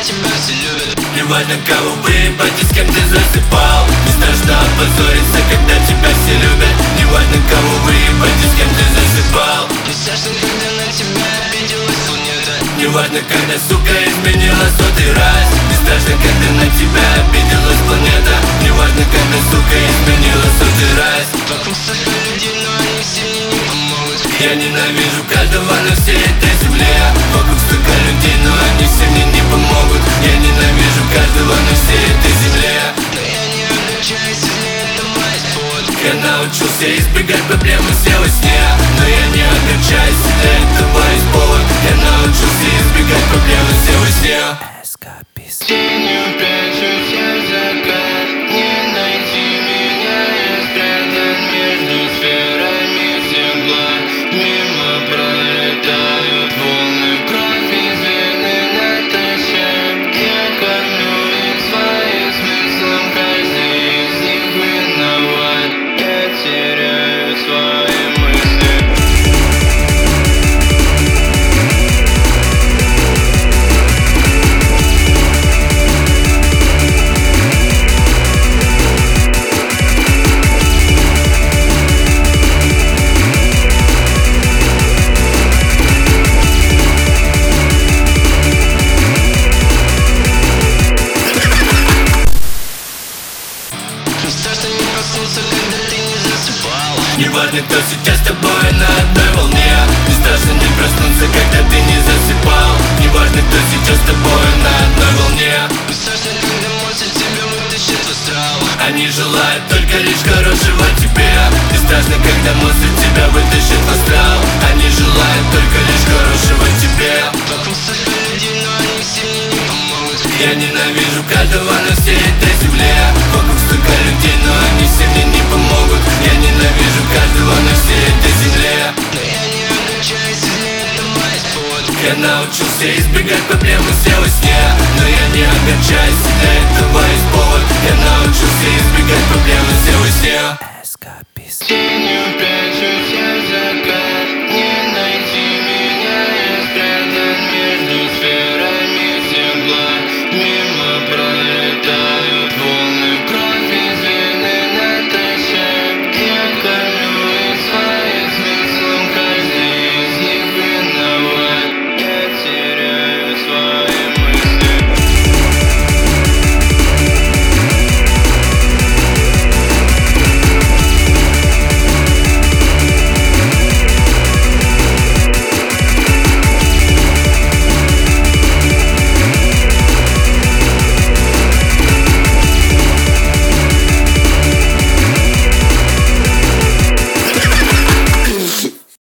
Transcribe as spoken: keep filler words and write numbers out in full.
тебя все любят. Неважно, кого выебать и с кем ты засыпал. Не страшно опозориться, когда тебя все любят. Неважно, кого выебать и с кем ты засыпал. Не страшно, когда на тебя обиделась планета. Неважно, когда, сука, изменила сотый раз. Не страшно, когда на тебя обиделась планета. Неважно, когда, сука, изменила сотый раз. Вокруг столько людей, но они все мне не помогут. Я ненавижу каждого на всей этой земле. Вокруг столько людей, но они все мне не помогут. Я ненавижу каждого на всей этой земле. Но я не огорчаюсь, если это мой повод. Я научился избегать проблемы все во сне. Но я не огорчаюсь, если этого есть повод. Я научился избегать проблемы все во сне. Тенью прячусь я в закат. Не найти меня, я спрятан между сферами всех глаз. Мимо пролетают волны, кровь из вены натощак. Я кормлю их своим смыслом, каждый из них виноват. Я теряю свои мысли. Страшно не проснуться, когда ты не засыпал. Неважно, кто сейчас с тобой на одной волне. Не страшно не проснуться, когда ты не засыпал. Неважно, кто сейчас с тобой на одной волне. Не страшно, когда монстр тебя вытащит в астрал. Они желают только лишь хорошего тебе. Не страшно, когда монстр тебя вытащит в астрал. Они желают только лишь хорошего тебе. Вокруг столько людей, но они все мне не помогут. Я ненавижу каждого на всей этой земле. Вокруг столько людей, но они все мне не помогут. Я ненавижу каждого на всей этой земле. Но я не огорчаюсь, если это мой повод. Я научился избегать проблемы все во сне. Но я не огорчаюсь, для этого есть повод. Я научился избегать проблемы все во сне. Тень